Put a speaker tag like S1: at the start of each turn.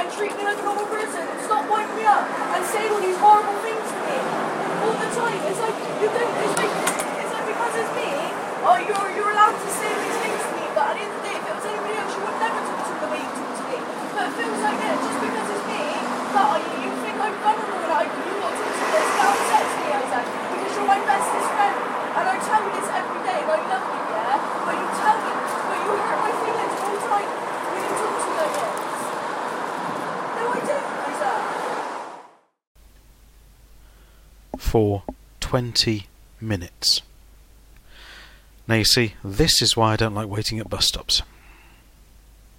S1: treat me like a normal person and stop winding me up and saying all these horrible things to me all the time. It's like, it's like because it's me, you're allowed to say these things to me, but at the end of the day, if it was anybody else, you would never talk to me the way you talk to me. But it feels like it, just because it's me, that you think I'm vulnerable and you got to talk to me, that upsets me, Isaac, because you're my bestest friend, and I tell you this every day, and I love you, yeah? But you hurt my feelings all the time when you talk to me like this. No, I don't, Isaac.
S2: For 20 minutes. Now you see, this is why I don't like waiting at bus stops.